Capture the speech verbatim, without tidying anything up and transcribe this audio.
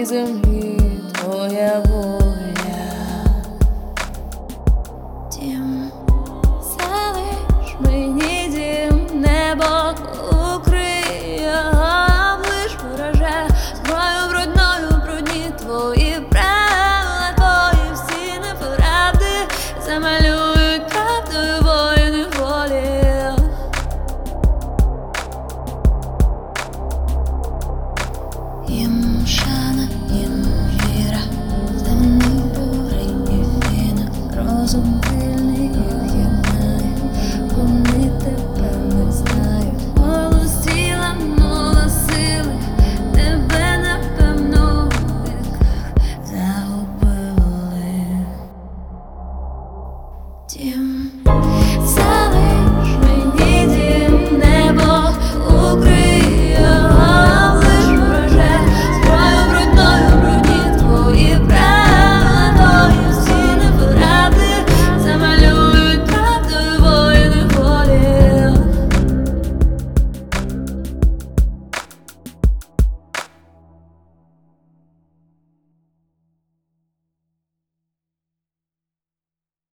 землі твоя воля. Дім, залиш мені дім, небо укриє, облиш вороже зброю брудною, брудні твої правила, твої всі неправди замалюють правдою воїни волі. Їм